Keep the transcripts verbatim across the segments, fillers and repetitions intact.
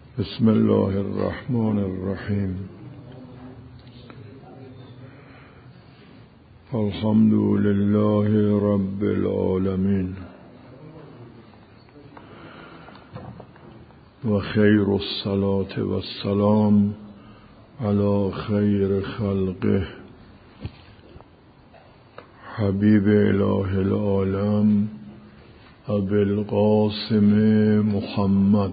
بسم الله الرحمن الرحیم. الحمد لله رب العالمین و خیر الصلاة و السلام علی خیر خلقه حبیب اله العالم ابی القاسم محمد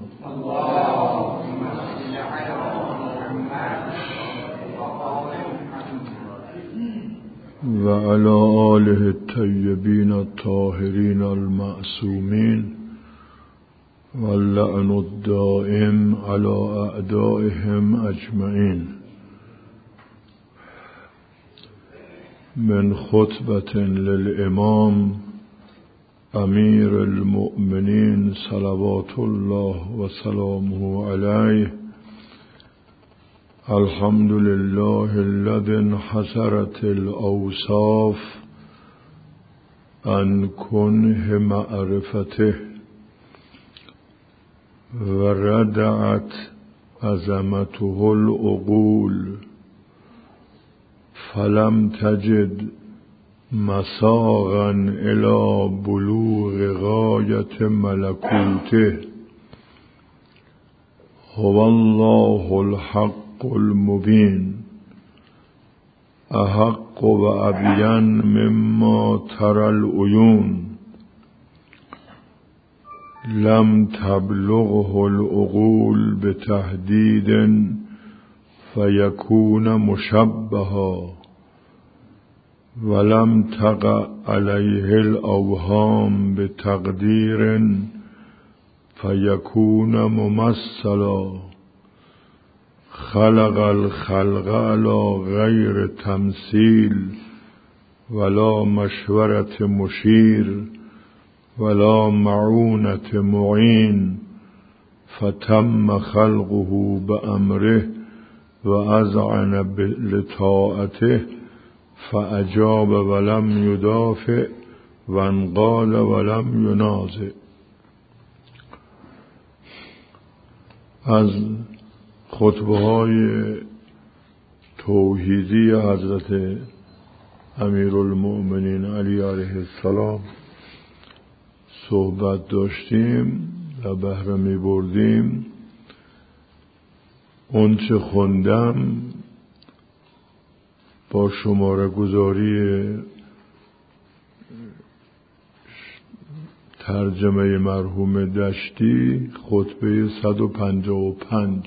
و علی آله الطیبین الطاهرین المعصومین و اللعن الدائم علی اعدائهم اجمعین. من خطبة للامام امیر المؤمنین صلوات الله و سلامه علیه. الحمد لله الذي انحسرت الأوصاف عن كنه معرفته وردعت عظمته العقول فلم تجد مساغا إلى بلوغ غاية ملكوته. هو الله الحق المبين احق و ابین مما ترى العیون. لم تبلغه العقول بتهدید فیکون مشبها ولم تقع علیه الاوهام بتقدیر فیکون ممثلا. خلق الخلق على غیر تمثیل ولا مشورت مشیر ولا معونت معین فتم خلقه بأمره و اذعن لطاعته فاجاب ولم یدافع و انقاد ولم ینازع. از خطبه های توحیدی حضرت امیرالمؤمنین علی علیه السلام صحبت داشتیم و بهره می بردیم. اون چه خوندم با شماره گذاری ترجمه مرحوم دشتی خطبه صد و پنجاه و پنج.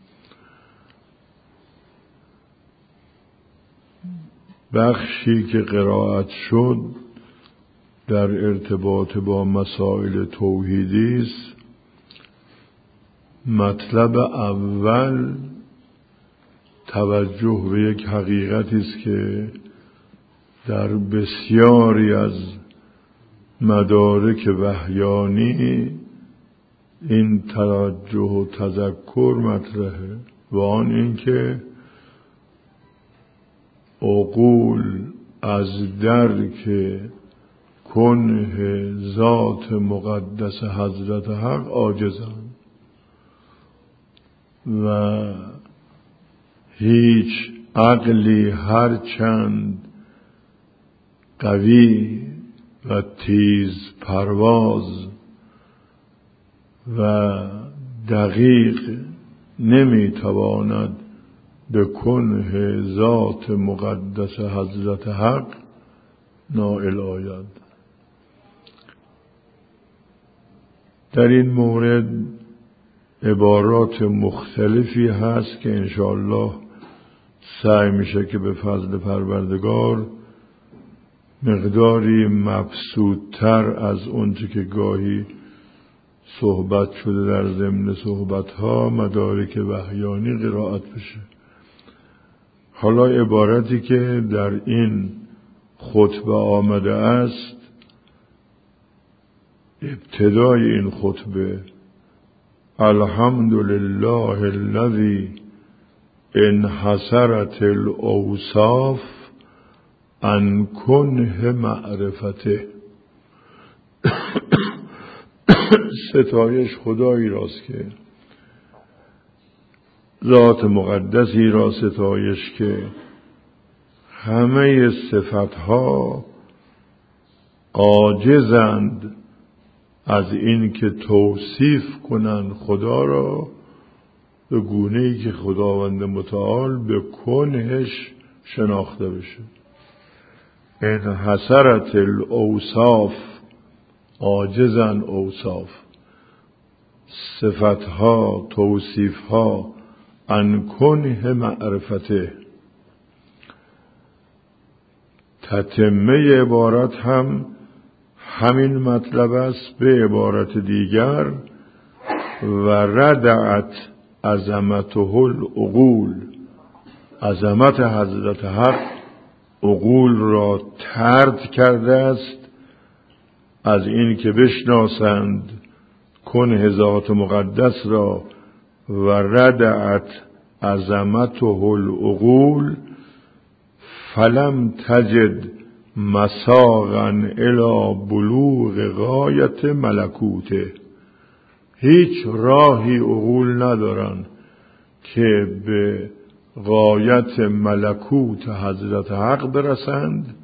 بخشی که قرائت شد در ارتباط با مسائل توحیدی است. مطلب اول توجه به یک حقیقتی است که در بسیاری از مدارک وحیانی این توجه و تذکر مطرحه و آن این که عقول از درک کنه ذات مقدس حضرت حق عاجزند و هیچ عقلی هر چند قوی و تیز پرواز و دقیق نمیتواند به کنه ذات مقدس حضرت حق نائل آید. در این مورد عبارات مختلفی هست که انشاءالله سعی میشه که به فضل پروردگار مقداری مبسوطتر از اونچه که گاهی صحبت شده در ضمن صحبتها مدارک وحیانی قرائت بشه. حالا عبارتی که در این خطبه آمده است، ابتدای این خطبه الحمد لله الذی انحسرت الاوصاف عن کنه معرفته. ستایش خدایی راست که ذات مقدسی را ستایش که همه صفتها عاجزند از این که توصیف کنند خدا را به گونه‌ای که خداوند متعال به کنهش شناخته بشه. این حسرت الاوصاف، عاجزن اوصاف، صفتها توصیفها ان کنه معرفته. تتمه عبارت هم همین مطلب است به عبارت دیگر، و ردعت عظمته العقول، عظمت حضرت حق عقول را طرد کرده است از این که بشناسند کنه ذات مقدس را، و ردعت عظمته العقول فلم تجد مساغا الی بلوغ غایت ملکوته. هیچ راهی عقول ندارن که به غایت ملکوت حضرت حق برسند،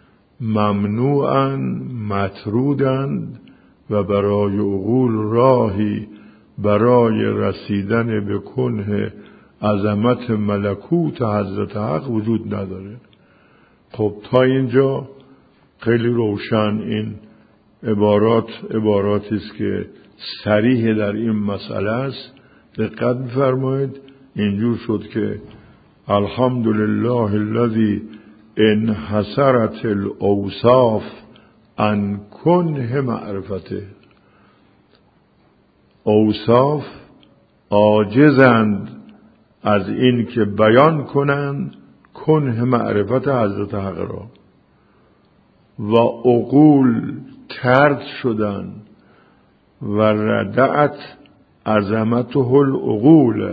ممنوعن مطرودند و برای عقول راهی برای رسیدن به کنه عظمت ملکوت حضرت حق وجود نداره. خب تا اینجا خیلی روشن این عبارات عباراتی است که صریح در این مسئله است. دقت بفرمایید، اینجور شد که الحمدلله الذی انحصرت الاوصاف عن کنه معرفته. اوصاف عاجزند از این که بیان کنند کنه معرفت حضرت حق را، و عقول طرد شدن و ردعت عظمته العقول،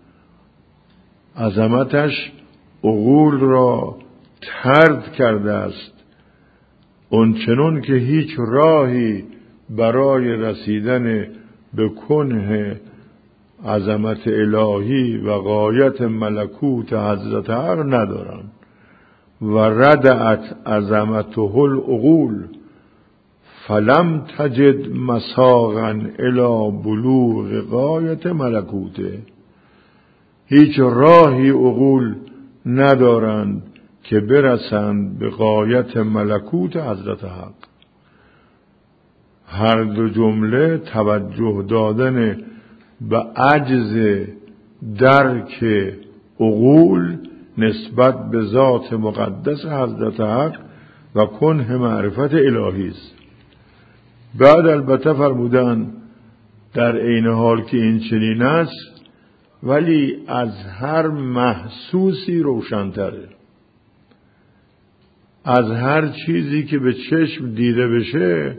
عظمتش عقول را طرد کرده است، اونچنان که هیچ راهی برای رسیدن به کنه عظمت الهی و غایت ملکوت حضرت حق ندارن. و ردعت عظمته العقول فلم تجد مساغا الی بلوغ غایت ملکوته. هیچ راهی عقول ندارند که برسند به غایت ملکوت حضرت حق. هر دو جمله توجه دادن به عجز درک عقول نسبت به ذات مقدس حضرت حق و کنه معرفت الهی است. بعد البته فرمودن در عین حال که این چنین است ولی از هر محسوسی روشن‌تره، از هر چیزی که به چشم دیده بشه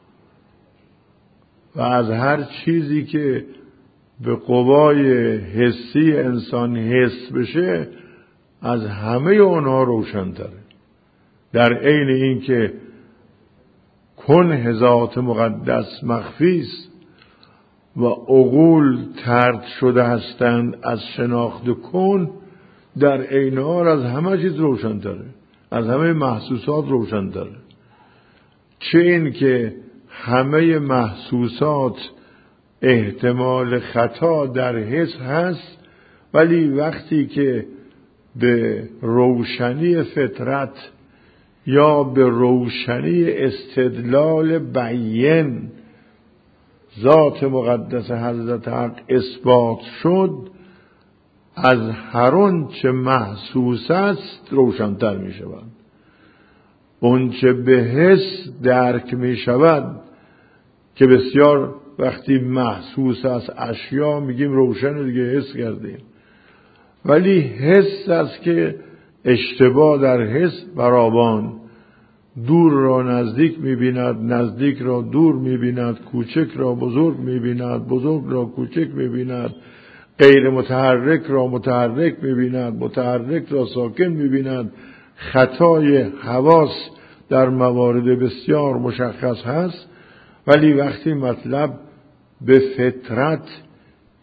و از هر چیزی که به قوای حسی انسان حس بشه، از همه اونها روشن‌تره. در عین این که کنه ذات مقدس مخفی است و عقول طرد شده هستند از شناخت کن، در عین حال از همه چیز روشن‌تره، از همه محسوسات روشن‌تره. چه این که همه محسوسات احتمال خطا در حس هست، ولی وقتی که به روشنی فطرت یا به روشنی استدلال بیان ذات مقدس حضرت حق اثبات شد، از هر اون چه محسوس است روشن‌تر می شود. اون چه به حس درک می شود که بسیار وقتی محسوس است اشیا میگیم روشن دیگه، حس کردیم، ولی حس است که اشتباه در حس برابان، دور را نزدیک می‌بیند، نزدیک را دور می‌بیند، کوچک را بزرگ می‌بیند، بزرگ را کوچک می‌بیند، غیر متحرک را متحرک می‌بیند، متحرک را ساکن می‌بیند. خطای حواس در موارد بسیار مشخص هست، ولی وقتی مطلب به فطرت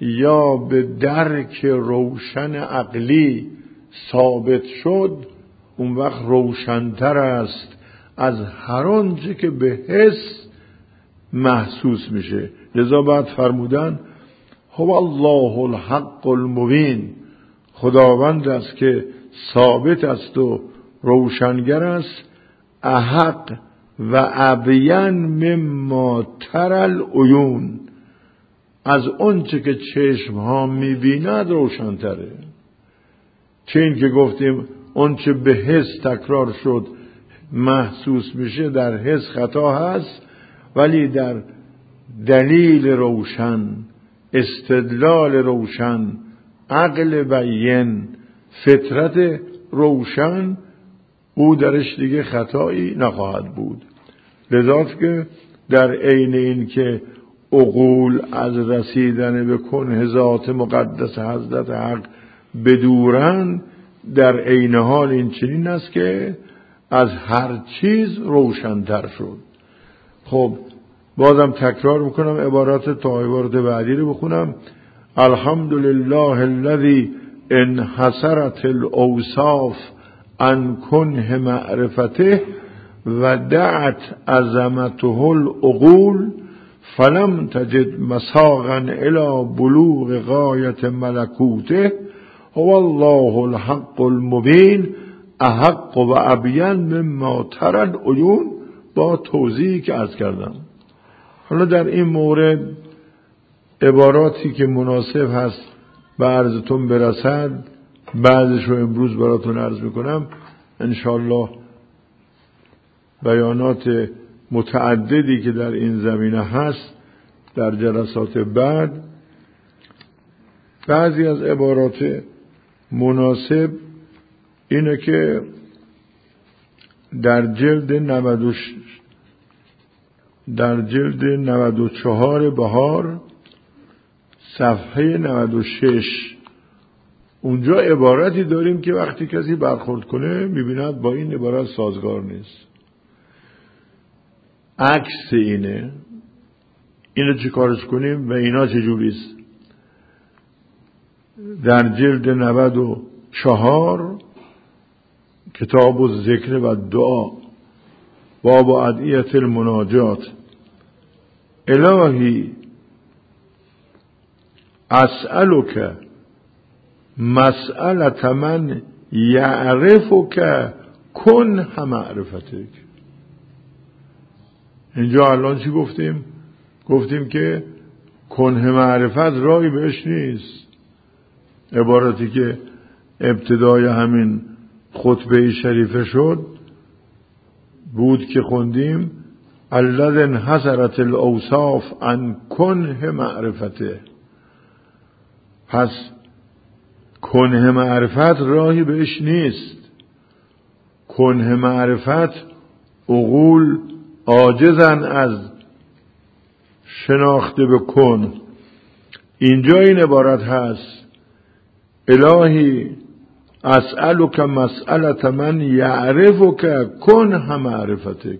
یا به درک روشن عقلی ثابت شد، اون وقت روشن‌تر است از هر آنچه که به حس محسوس میشه. لذا بعد فرمودن هو الله الحق المبین، خداوند است که ثابت است و روشنگر است، احق و ابین مما تر العیون، از آنچه که چشم ها میبیند روشن‌تره. چه این که گفتیم آنچه به حس تکرار شد محسوس میشه، در حس خطا هست، ولی در دلیل روشن، استدلال روشن، عقل بین، فطرت روشن، او درش دیگه خطایی نخواهد بود. لذاست که در عین این که عقول از رسیدن به کنه ذات مقدس حضرت حق بدورن، در عین حال این چنین است که از هر چیز روشن‌تر شد. خب بازم تکرار میکنم عبارات تا عبارت بعدی رو بخونم. الحمدلله الذی انحصرت الاوصاف عن کنه معرفته و دعت عظمته العقول فلم تجد مساغا الى بلوغ غایت ملکوته هو الله الحق المبین احق و ابین مما تر العیون، با توضیحی که عرض کردم. حالا در این مورد عباراتی که مناسب هست به عرضتون برسد، بعضش رو امروز براتون عرض میکنم انشاءالله. بیانات متعددی که در این زمینه هست در جلسات بعد. بعضی از عبارات مناسب اینه که در جلد نود در جلد نود و چهار بهار صفحه نود و شش اونجا عبارتی داریم که وقتی کسی برخورد کنه میبیند با این عبارت سازگار نیست. عکس اینه. اینو چی کارش کنیم و اینا چجوریست؟ در جلد نود و چهار کتاب الذکر و دعا باب ادعیه المناجات الهی اسألک مسألة من یعرفک کنه معرفتک. اینجا الان چی گفتیم؟ گفتیم که کنه معرفت راهی بهش نیست. عبارتی که ابتدای همین خطبه شریفه شد بود که خوندیم الذی انحصرت الاوصاف عن کنه معرفته. پس کنه معرفت راهی بهش نیست. کنه معرفت عقول عاجزن از شناخته به کن. اینجا این عبارت هست الهی اسألک مسألة من یعرفک کنه معرفتک.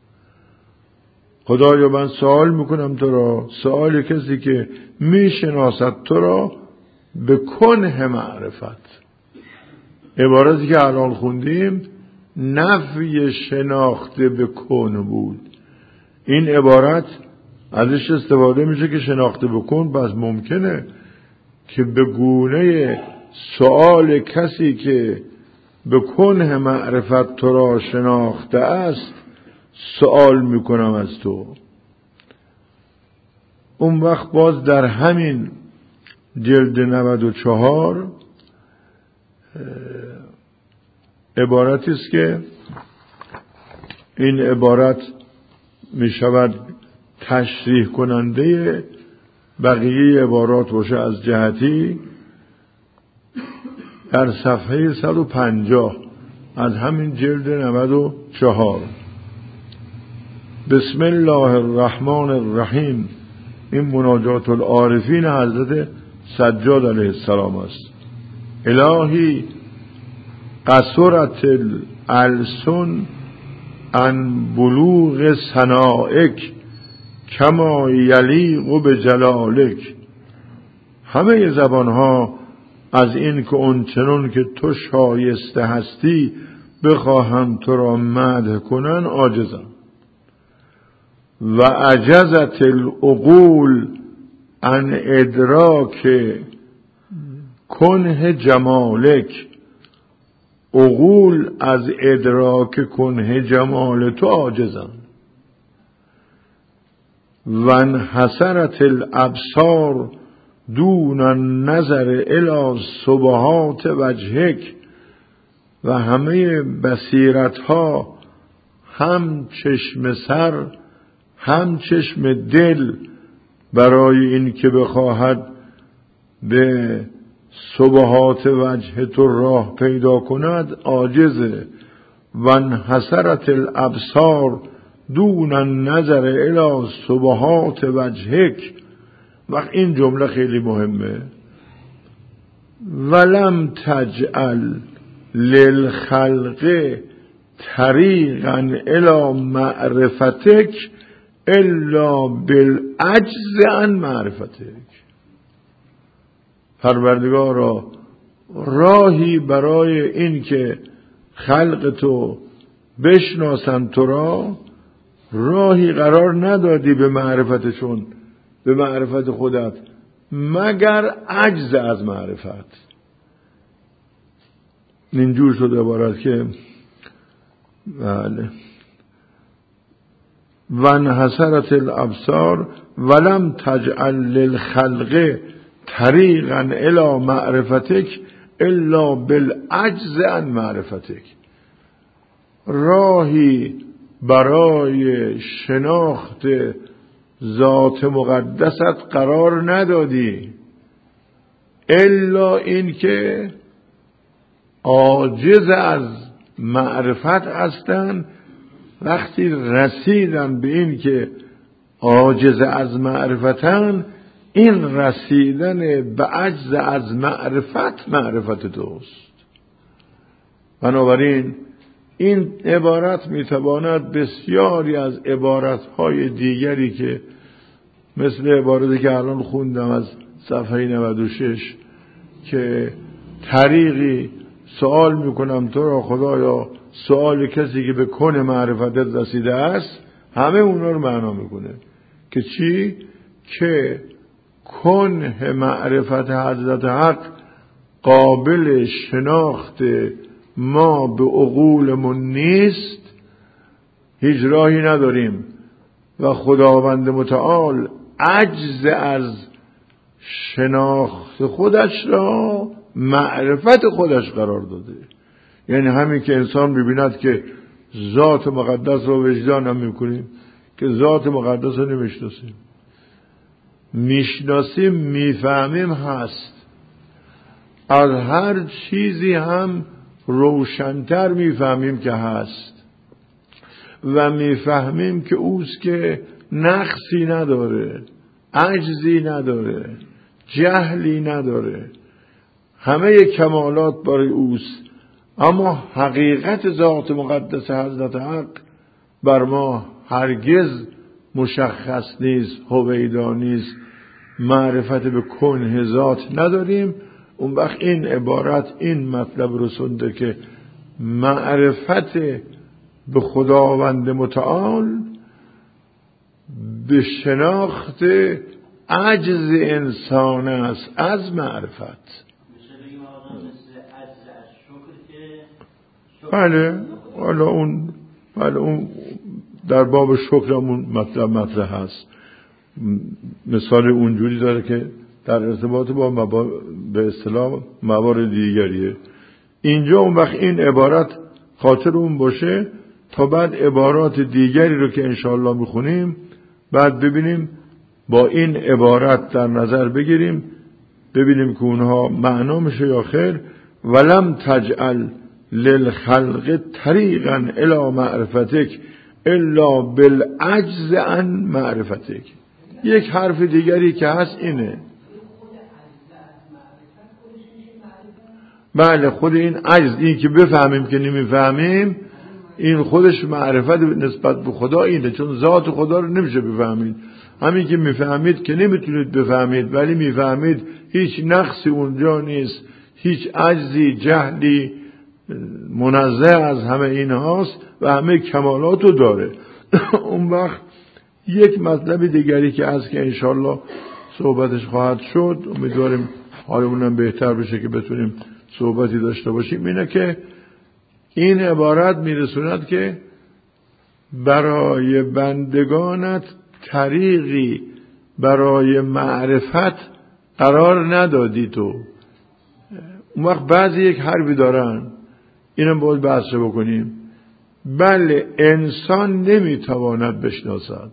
خدایا من سوال میکنم تو را، سوال کسی که میشناسد تو را به کنه معرفت. عبارتی که الان خوندیم نفی شناخته به کن بود. این عبارت ازش استفاده میشه که شناخته به کن بس ممکنه که به گونه سوال کسی که به کنه معرفت تو را شناخته است سوال میکنم از تو. اون وقت باز در همین جلد نود و چهار عبارتی است که این عبارت می شود تشریح کننده بقیه عبارات باشه از جهتی در صفحه صد و پنجاه از همین جلد نود و چهار. بسم الله الرحمن الرحیم. این مناجات العارفین حضرت سجاد علیه السلام است. الهی قصرت الالسن عن بلوغ ثنائک کما یلیق بجلالک. همه زبانها از این که اون چنون که تو شایسته هستی بخواهند تو را مدح کنن عاجزند. و عجزت العقول عن ادراک کنه جمالک، عقول از ادراک کنه جمال تو عاجزند. و انحسرت الابصار دون النظر الی سبحات وجهک، و همه بصیرت ها هم چشم سر هم چشم دل برای این که بخواهد به سبحات وجه تو راه پیدا کند عاجزه. و انحسرت الابصار دون النظر الی سبحات وجهک. وقت این جمله خیلی مهمه. ولم تجعل للخلق طریقا الی معرفتک الا بالعجز عن معرفتک. پروردگارا راهی برای این که خلق تو بشناسن تو را راهی قرار ندادی به معرفتشون، به معرفت خودت، مگر عجز از معرفت. اینجور شد عبارت که بله و انحسرت الابصار ولم تجعل للخلق طریقا الی معرفتک الا بالعجز عن معرفتک. راهی برای شناخت ذات مقدست قرار ندادی الا این که عاجز از معرفت هستند. وقتی رسیدن به این که عاجز از معرفتن، این رسیدن به عجز از معرفت معرفت دوست. بنابراین این عبارت میتواند بسیاری از عبارتهای دیگری که مثل عبارتی که الان خوندم از صفحه نود و شش که طریقی سوال میکنم تو را خدایا، سوال کسی که به کن معرفتت رسیده است، همه اونا رو معنا میکنه که چی؟ که کنه معرفت حضرت حق قابل شناخت ما به عقولمون نیست، هیچ راهی نداریم و خداوند متعال عجز از شناخت خودش را معرفت خودش قرار داده. یعنی همین که انسان ببیند که ذات مقدس رو وجدان هم میکنیم که ذات مقدس رو نمیشناسیم، میشناسیم میفهمیم هست، از هر چیزی هم روشن‌تر میفهمیم که هست و میفهمیم که اوست که نقصی نداره، عجزی نداره، جهلی نداره، همه کمالات برای اوست. اما حقیقت ذات مقدس حضرت حق بر ما هرگز مشخص نیست، هویدا نیست، معرفت به کنه ذات نداریم. اون وقت این عبارت این مطلب رسونده که معرفت به خداوند متعال به شناخت عجز انسان است از معرفت. بله حالا اون بله اون در باب شکرمون مطلب مطرح هست. مثال اونجوری داره که در ارتباط با مبا... به اصطلاح موارد دیگریه. اینجا اون وقت این عبارت خاطر اون باشه تا بعد عبارات دیگری رو که انشاءالله میخونیم بعد ببینیم با این عبارت در نظر بگیریم، ببینیم که اونها معنا میشه یا خیر. ولم تجعل للخلق طریقا الی معرفتک الا بالعجز عن معرفتک. یک حرف دیگری که هست اینه. بله خود این عجز، این که بفهمیم که نمیفهمیم، این خودش معرفت نسبت به خدا اینه، چون ذات خدا رو نمیشه بفهمید. همین که میفهمید که نمیتونید بفهمید، ولی میفهمید هیچ نقصی اونجا نیست، هیچ عجزی، جهلی، منزه از همه این هاست و همه کمالاتو داره. اون وقت یک مطلب دیگری که از که انشالله صحبتش خواهد شد، امیدواریم حالمونم بهتر بشه که بتونیم صحبتی داشته باشیم، اینه که این عبارت میرسوند که برای بندگانت طریقی برای معرفت قرار ندادی تو. اون وقت بعضی یک حرفی دارن، اینم باید بحث بکنیم. بله، انسان نمیتواند بشناسد،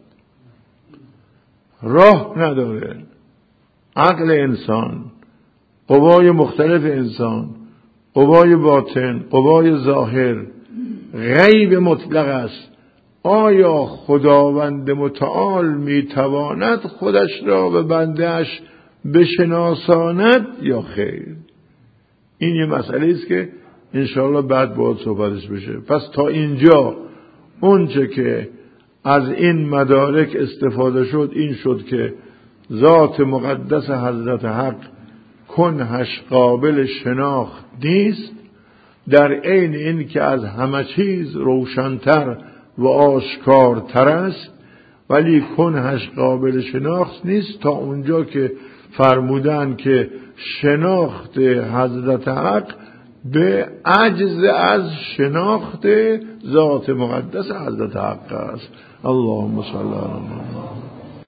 راه نداره. عقل انسان، قوای مختلف انسان، قوای باطن، قوای ظاهر، غیب مطلق است. آیا خداوند متعال میتواند خودش را به بندهش بشناساند یا خیر؟ این یه مسئله است که انشاءالله بعد باید صحبتش بشه. پس تا اینجا اونچه که از این مدارک استفاده شد این شد که ذات مقدس حضرت حق کنهش قابل شناخت نیست، در عین این که از همه چیز روشن‌تر و آشکارتر است، ولی کنهش قابل شناخت نیست تا اونجا که فرمودن که شناخت حضرت حق به عجز از شناخت ذات مقدس حضرت حق است. اللهم صل علی محمد.